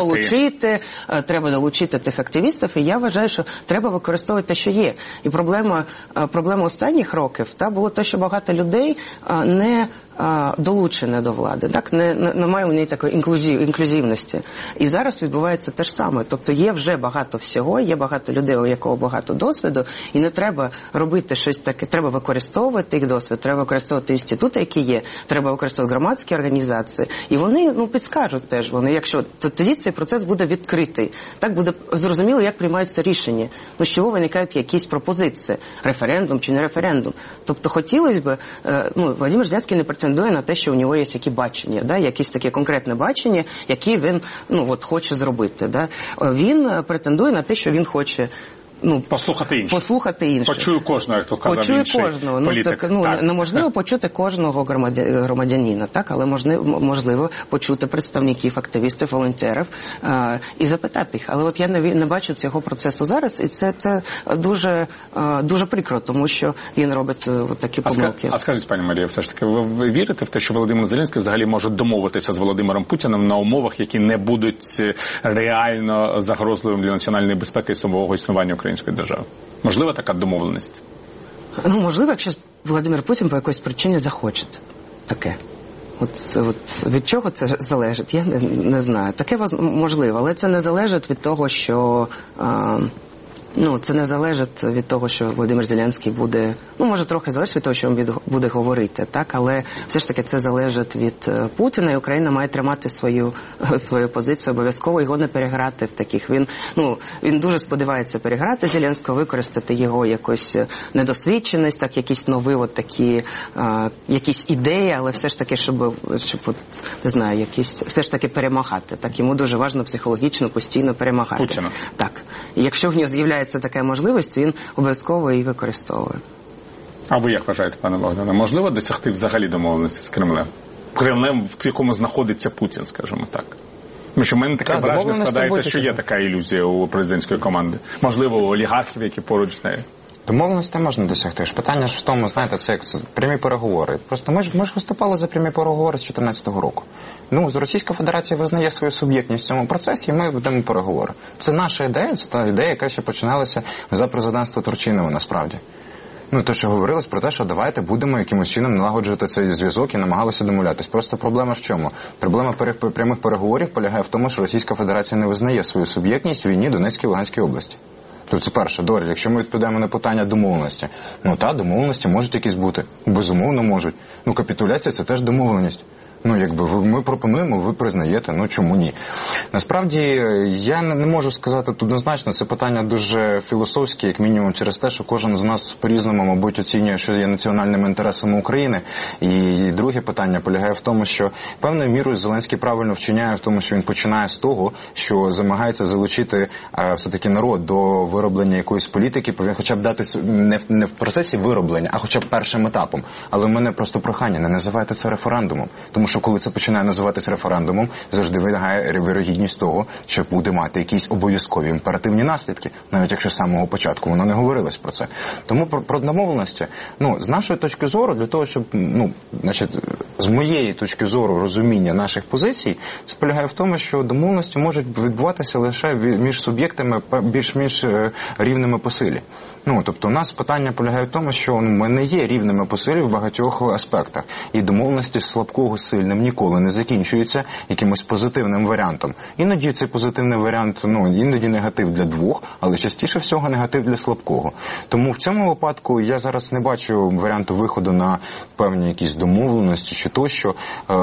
треба долучити цих активістів, і я вважаю, що треба використовувати те, що є. І проблема останніх років було те, що багато людей не долучені до влади, немає у неї такої інклюзивності. І зараз відбувається те ж саме. Тобто є вже багато всього, є багато людей, у якого багато досвіду, і не треба робити щось таке, треба використовувати їх досвід, треба використовувати інститути, які є, треба використовувати громадські організації, і вони підскажуть теж, якщо тоді цей процес буде відкритий, так буде зрозуміло, як приймаються рішення, з чого виникають якісь пропозиції, референдум чи не референдум. Тобто хотілося б, Володимир Зеленський не претендує на те, що у нього є які бачення, якісь таке конкретне бачення, які він хоче зробити. Він претендує на те, що він хоче послухати інших. Почую кожного, як то казав інший політик. Неможливо почути кожного громадянина, але можливо почути представників, активістів, волонтерів і запитати їх. Але я не бачу цього процесу зараз, і це дуже, дуже прикро, тому що він робить такі помилки. А скажіть, пані Марія, все ж таки, ви вірите в те, що Володимир Зеленський взагалі може домовитися з Володимиром Путіним на умовах, які не будуть реально загрозливими для національної безпеки і самого існування української держави? Можлива така домовленість? Можливо, якщо Володимир Путін по якоїсь причині захоче таке. Від чого це залежить? Я не знаю. Таке можливо, але це не залежить від того, що Це не залежить від того, що Володимир Зеленський буде, може трохи залежить від того, що він буде говорити, так, але все ж таки це залежить від Путіна, і Україна має тримати свою позицію обов'язково, його не переграти в таких. Він дуже сподівається переграти Зеленського, використати його якусь недосвідченість, так, якісь нові такі, якісь ідеї, але все ж таки, щоб не знаю, якісь, все ж таки перемагати. Так, йому дуже важливо психологічно, постійно перемагати. Путіна. Так. І якщо в нього з'являється така можливість, він обов'язково її використовує. А ви як вважаєте, пане Богдане, можливо досягти взагалі домовленості з Кремлем? Кремлем, в якому знаходиться Путін, скажімо так. Тому що в мене таке враження складається, що є така ілюзія у президентської команди. Можливо, у олігархів, які поруч з нею. Домовленості можна досягти. Питання ж в тому, знаєте, це як прямі переговори. Просто ми ж виступали за прямі переговори з 2014 року. Російська Федерація визнає свою суб'єктність в цьому процесі, і ми ведемо переговори. Це наша ідея, це та ідея, яка ще починалася за президентства Турчинова, насправді. То, що говорилось про те, що давайте будемо якимось чином налагоджувати цей зв'язок і намагалися домовлятись. Просто проблема в чому? Проблема прямих переговорів полягає в тому, що Російська Федерація не визнає свою суб'єктність в війні Донецькій і Луганській області. Тобто це перше. Добре, якщо ми відповідаємо на питання домовленості, домовленості можуть якісь бути. Безумовно можуть. Капітуляція – це теж домовленість. Ми пропонуємо, ви признаєте, чому ні? Насправді, я не можу сказати однозначно, це питання дуже філософське, як мінімум через те, що кожен з нас по-різному, мабуть, оцінює, що є національними інтересами України. І друге питання полягає в тому, що певною мірою Зеленський правильно вчиняє в тому, що він починає з того, що замагається залучити все-таки народ до вироблення якоїсь політики, повинен хоча б дати не в процесі вироблення, а хоча б першим етапом. Але в мене просто прохання, не називайте це референдумом. Тому що коли це починає називатися референдумом, завжди виникає вірогідність того, що буде мати якісь обов'язкові імперативні наслідки, навіть якщо з самого початку воно не говорилось про це. Тому про домовленості, з нашої точки зору, для того, щоб, з моєї точки зору розуміння наших позицій, це полягає в тому, що домовленості можуть відбуватися лише між суб'єктами більш-менш рівними по силі. Тобто у нас питання полягає в тому, що ми не є рівними по силі в багатьох аспектах. І домовленості слабкого з сильним ніколи не закінчується якимось позитивним варіантом. Іноді цей позитивний варіант, іноді негатив для двох, але частіше всього негатив для слабкого. Тому в цьому випадку я зараз не бачу варіанту виходу на певні якісь домовленості чи тощо.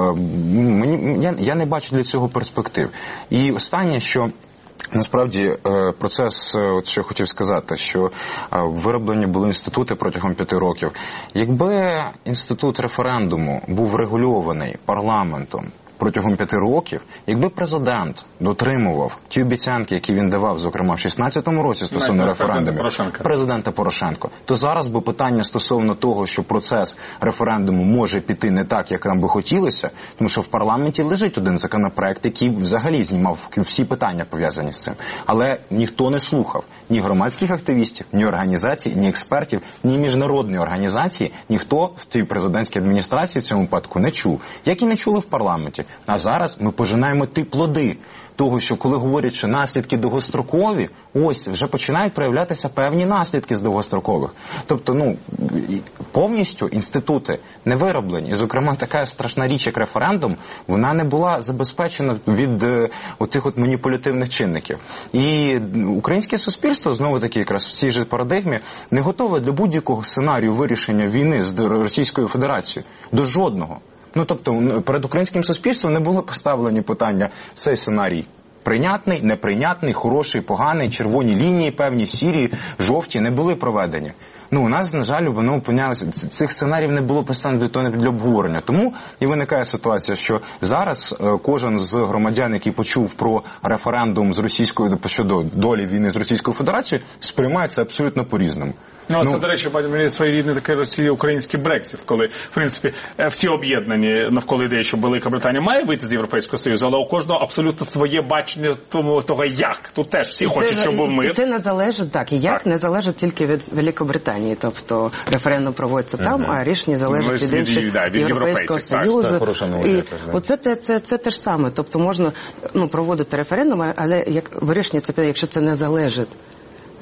Я не бачу для цього перспектив. І останнє, що насправді процес, що я хотів сказати, що вироблені були інститути протягом 5 років. Якби інститут референдуму був регульований парламентом протягом 5 років, якби президент дотримував ті обіцянки, які він давав, зокрема в 2016 році стосовно референдумів президента Порошенка, то зараз би питання стосовно того, що процес референдуму може піти не так, як нам би хотілося, тому що в парламенті лежить один законопроект, який взагалі знімав всі питання пов'язані з цим. Але ніхто не слухав ні громадських активістів, ні організацій, ні експертів, ні міжнародної організації, ніхто в тій президентській адміністрації в цьому випадку не чув, як і не чули в парламенті. А зараз ми пожинаємо ті плоди того, що коли говорять, що наслідки довгострокові, ось вже починають проявлятися певні наслідки з довгострокових. Тобто, повністю інститути не вироблені. І, зокрема, така страшна річ, як референдум, вона не була забезпечена від оцих маніпулятивних чинників. І українське суспільство, знову-таки, якраз в цій же парадигмі, не готове до будь-якого сценарію вирішення війни з Російською Федерацією. До жодного. Тобто, перед українським суспільством не було поставлені питання, цей сценарій прийнятний, неприйнятний, хороший, поганий, червоні лінії певні, сірі, жовті не були проведені. У нас, на жаль, воно опинялося, цих сценаріїв не було поставлено для обговорення. Тому і виникає ситуація, що зараз кожен з громадян, який почув про референдум з російською щодо долі війни з Російською Федерацією, сприймає це абсолютно по-різному. Це, до речі, мені своєрідний такий український Брексит, коли, в принципі, всі об'єднані навколо ідеї, що Велика Британія має вийти з Європейського Союзу, але у кожного абсолютно своє бачення того, як. Тут теж всі хочуть, щоб був мир. Це не залежить, не залежить тільки від Великобританії. Тобто референдум проводиться там, а рішення залежить від інших Європейського Союзу. І оце це те ж саме. Тобто можна проводити референдум, але вирішення це, якщо це не залежить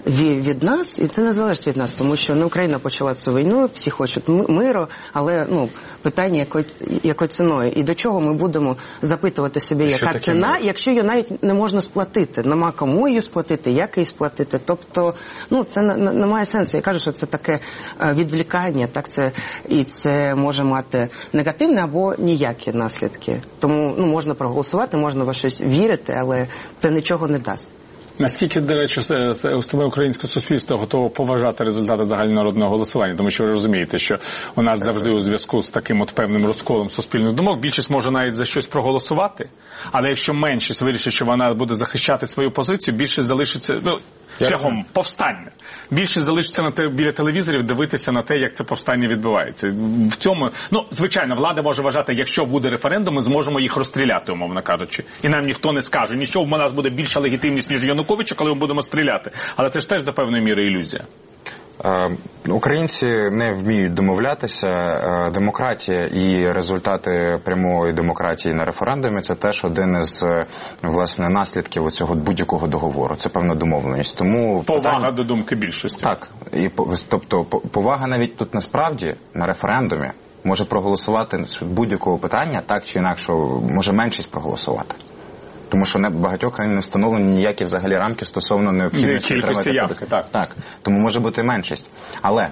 від нас, і це не залежить від нас, тому що Україна почала цю війну, всі хочуть миру, але питання якою ціною. І до чого ми будемо запитувати собі, яка ціна, якщо її навіть не можна сплатити, нема кому її сплатити, як її сплатити. Тобто, це не має сенсу. Я кажу, що це таке відвлікання, так, і це може мати негативні або ніякі наслідки. Тому можна проголосувати, можна в щось вірити, але це нічого не дасть. Наскільки, до речі, саме українське суспільство готово поважати результати загальнонародного голосування? Тому що ви розумієте, що у нас завжди у зв'язку з таким певним розколом суспільних думок більшість може навіть за щось проголосувати, але якщо меншість вирішить, що вона буде захищати свою позицію, більшість залишиться шляхом повстання. Більшість залишиться біля телевізорів дивитися на те, як це повстання відбувається. В цьому, звичайно, влада може вважати, якщо буде референдум, ми зможемо їх розстріляти, умовно кажучи. І нам ніхто не скаже, нічого, в нас буде більша легітимність, ніж Януковича, коли ми будемо стріляти. Але це ж теж до певної міри ілюзія. Українці не вміють домовлятися. Демократія і результати прямої демократії на референдумі – це теж один із, власне, наслідків цього будь-якого договору. Це певна домовленість. Тому повага до думки більшості. Так. Тобто повага навіть тут насправді на референдумі може проголосувати з будь-якого питання, так чи інакше може меншість проголосувати. Тому що багатьох країн не встановлені ніякі взагалі рамки стосовно необхідності кількості явки. Так. Тому може бути меншість. Але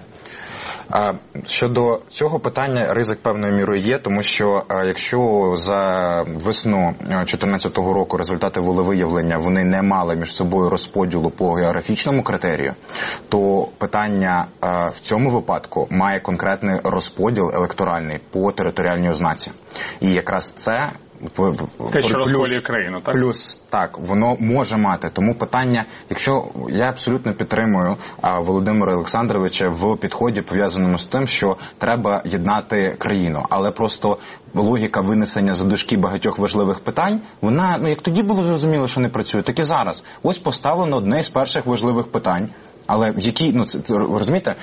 щодо цього питання ризик певною мірою є, тому що якщо за весну 2014 року результати волевиявлення вони не мали між собою розподілу по географічному критерію, то питання в цьому випадку має конкретний розподіл електоральний по територіальній ознаці. І якраз це те, що розколює країну, так? Плюс, так, воно може мати. Тому питання, якщо я абсолютно підтримую Володимира Олександровича в підході, пов'язаному з тим, що треба єднати країну. Але просто логіка винесення за дужки багатьох важливих питань, вона, як тоді було зрозуміло, що не працює, так і зараз. Ось поставлено одне з перших важливих питань. Але в якій, розумієте,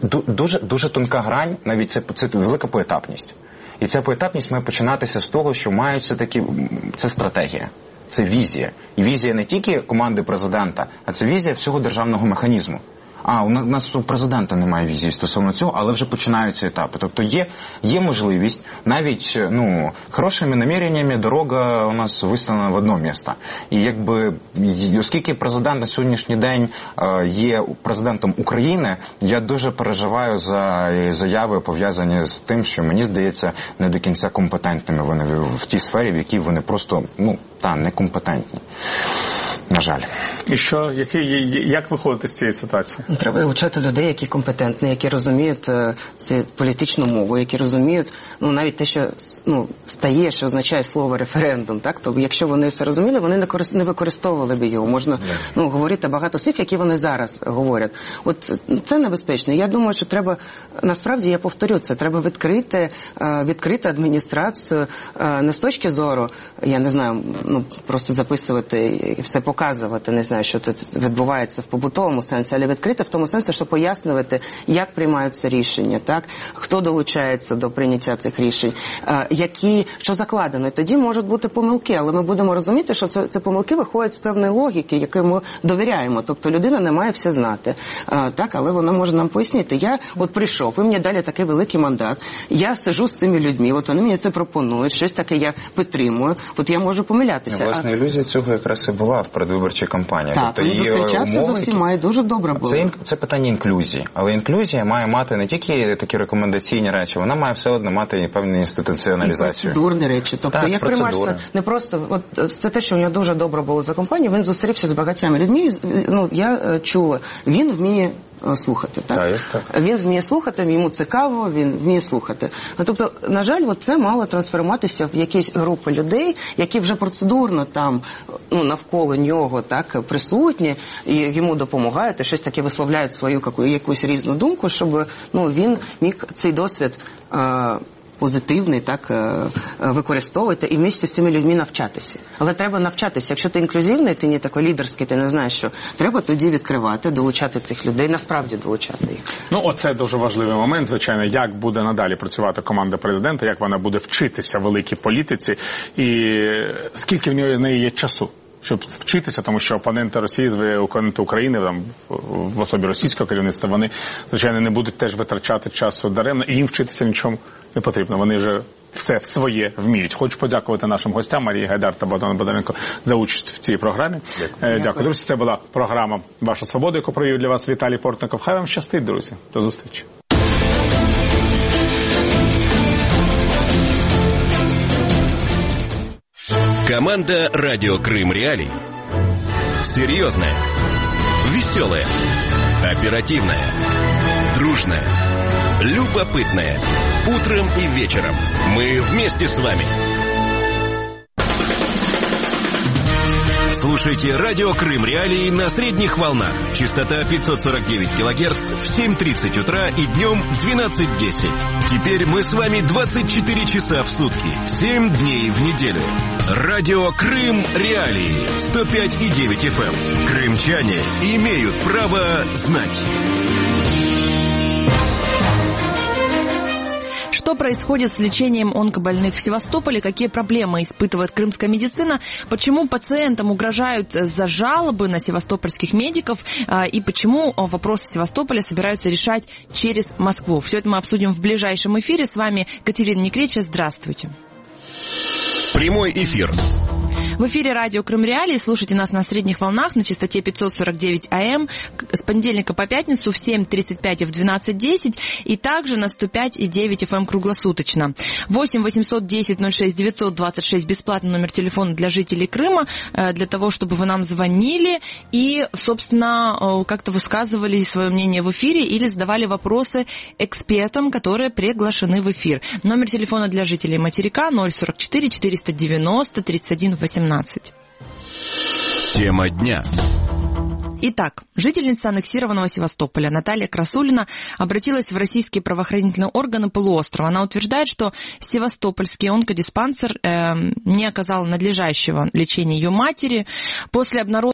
дуже тонка грань, навіть це велика поетапність. І ця поетапність має починатися з того, що мають все-таки, це стратегія, це візія. І візія не тільки команди президента, а це візія всього державного механізму. У нас у президента немає візії стосовно цього, але вже починаються етапи. Тобто є можливість, навіть, хорошими наміреннями дорога у нас виставлена в одно місце. І оскільки президент на сьогоднішній день є президентом України, я дуже переживаю за заяви, пов'язані з тим, що, мені здається, не до кінця компетентними вони в тій сфері, в якій вони просто, некомпетентні. На жаль. І що, як виходити з цієї ситуації? Треба вчати людей, які компетентні, які розуміють цю політичну мову, які розуміють, навіть те, що стає, що означає слово референдум, так? Тобто, якщо вони це розуміли, вони не використовували б його. Можна говорити багато слів, які вони зараз говорять. От це небезпечно. Я думаю, що треба, насправді, я повторю це, треба відкрити адміністрацію не з точки зору, я не знаю, просто записувати і все показувати, не знаю, що тут відбувається в побутовому сенсі, але відкрити в тому сенсі, що пояснювати, як приймаються рішення, так? Хто долучається до прийняття цих рішень, що закладено. І тоді можуть бути помилки, але ми будемо розуміти, що ці помилки виходять з певної логіки, якій ми довіряємо. Тобто людина не має все знати, так? Але вона може нам пояснити. Я прийшов, ви мені дали такий великий мандат, я сиджу з цими людьми, вони мені це пропонують, щось таке я підтримую, я можу помилятися. Власне, ілюзія цього якраз і була в передвиборчій кампанії. Так, він зустрічався з усіма, і дуже добре було. Це питання інклюзії. Але інклюзія має мати не тільки такі рекомендаційні речі, вона має все одно мати певну інституціоналізацію. І процедурні речі. Тобто, як приймаєшся, не просто, це те, що у нього дуже добре було за компанію, він зустрівся з багатьма людьми, я чула, він вміє слухати, так? Він вміє слухати, йому цікаво, він вміє слухати. Тобто, на жаль, це мало трансформуватися в якісь групи людей, які вже процедурно там, навколо нього, так, присутні, і йому допомагають, і щось таке висловляють свою якусь різну думку, щоб, він міг цей досвід позитивний, так, використовувати і вместе з цими людьми навчатися. Але треба навчатися. Якщо ти інклюзивний, ти не такий лідерський, ти не знаєш, що треба тоді відкривати, долучати цих людей, насправді долучати їх. Оце дуже важливий момент, звичайно, як буде надалі працювати команда президента, як вона буде вчитися великій політиці і скільки в неї є часу. щоб вчитися, тому що опоненти Росії, опоненти України, там, в особі російського керівництва, вони, звичайно, не будуть теж витрачати часу даремно, і їм вчитися нічому не потрібно. Вони вже все своє вміють. Хочу подякувати нашим гостям Марії Гайдар та Богдану Бондаренко за участь в цій програмі. Дякую. Друзі, це була програма «Ваша свобода», яку провів для вас Віталій Портников. Хай вам щастить, друзі. До зустрічі. Команда «Радио Крым Реалии». Серьезная, веселая, оперативная, дружная, любопытная. Утром и вечером мы вместе с вами. Слушайте «Радио Крым Реалии» на средних волнах. Частота 549 килогерц в 7:30 утра и днем в 12:10. Теперь мы с вами 24 часа в сутки, 7 дней в неделю. «Радио Крым Реалии» 105,9 FM. Крымчане имеют право знать. Что происходит с лечением онкобольных в Севастополе? Какие проблемы испытывает крымская медицина? Почему пациентам угрожают за жалобы на севастопольских медиков? И почему вопросы Севастополя собираются решать через Москву? Все это мы обсудим в ближайшем эфире. С вами Катерина Некреча. Здравствуйте. Прямой эфир. В эфире «Радио Крым Реалии». Слушайте нас на средних волнах на частоте 549 АМ с понедельника по пятницу в 7:35 и в 12:10, и также на 105,9 FM круглосуточно. 8 810 06 926 бесплатный номер телефона для жителей Крыма, для того, чтобы вы нам звонили и, собственно, как-то высказывали свое мнение в эфире или задавали вопросы экспертам, которые приглашены в эфир. Номер телефона для жителей материка 044 490 31 18. Тема дня. Итак, жительница аннексированного Севастополя Наталья Красулина обратилась в российские правоохранительные органы полуострова. Она утверждает, что севастопольский онкодиспансер не оказал надлежащего лечения ее матери. После обнародования